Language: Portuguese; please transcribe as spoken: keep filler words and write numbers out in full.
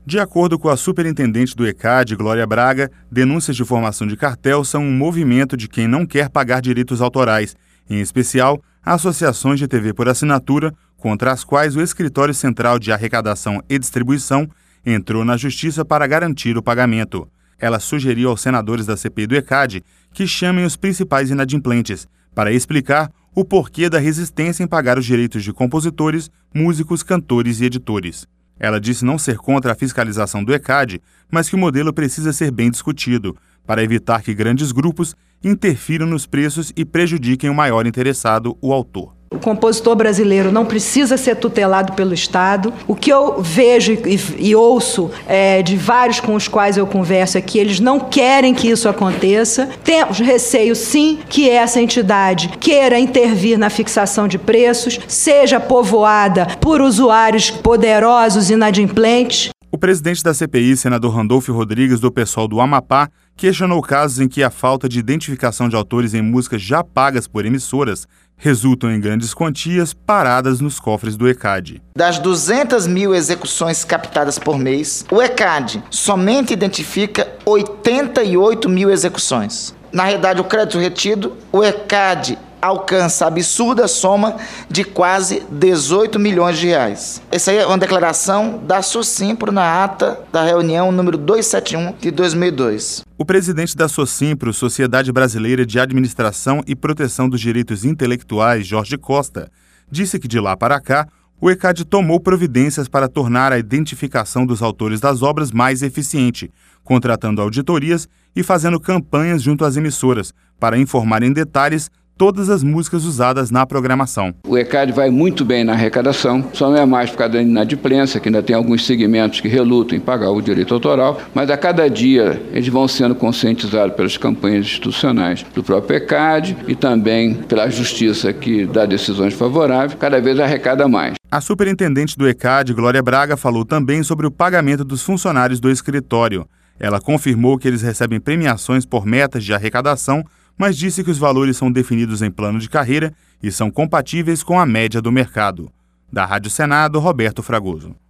De acordo com a superintendente do ECAD, Glória Braga, denúncias de formação de cartel são um movimento de quem não quer pagar direitos autorais, em especial associações de T V por assinatura, contra as quais o Escritório Central de Arrecadação e Distribuição entrou na Justiça para garantir o pagamento. Ela sugeriu aos senadores da C P I do ECAD que chamem os principais inadimplentes para explicar o porquê da resistência em pagar os direitos de compositores, músicos, cantores e editores. Ela disse não ser contra a fiscalização do ECAD, mas que o modelo precisa ser bem discutido, para evitar que grandes grupos interfiram nos preços e prejudiquem o maior interessado, o autor. O compositor brasileiro não precisa ser tutelado pelo Estado. O que eu vejo e, e ouço é, de vários com os quais eu converso é que eles não querem que isso aconteça. Temos receio, sim, que essa entidade queira intervir na fixação de preços, seja povoada por usuários poderosos e inadimplentes. O presidente da C P I, senador Randolfo Rodrigues, do PSOL do Amapá, questionou casos em que a falta de identificação de autores em músicas já pagas por emissoras resultam em grandes quantias paradas nos cofres do ECAD. Das duzentas mil execuções captadas por mês, o ECAD somente identifica oitenta e oito mil execuções. Na realidade, o crédito retido, o ECAD alcança a absurda soma de quase dezoito milhões de reais. Essa aí é uma declaração da Socimpro na ata da reunião número duzentos e setenta e um de dois mil e dois. O presidente da Socimpro, Sociedade Brasileira de Administração e Proteção dos Direitos Intelectuais, Jorge Costa, disse que de lá para cá, o ECAD tomou providências para tornar a identificação dos autores das obras mais eficiente, contratando auditorias e fazendo campanhas junto às emissoras para informar em detalhes todas as músicas usadas na programação. O ECAD vai muito bem na arrecadação, só não é mais por causa da inadimplência, que ainda tem alguns segmentos que relutam em pagar o direito autoral, mas a cada dia eles vão sendo conscientizados pelas campanhas institucionais do próprio ECAD e também pela justiça que dá decisões favoráveis, cada vez arrecada mais. A superintendente do ECAD, Glória Braga, falou também sobre o pagamento dos funcionários do escritório. Ela confirmou que eles recebem premiações por metas de arrecadação, mas disse que os valores são definidos em plano de carreira e são compatíveis com a média do mercado. Da Rádio Senado, Roberto Fragoso.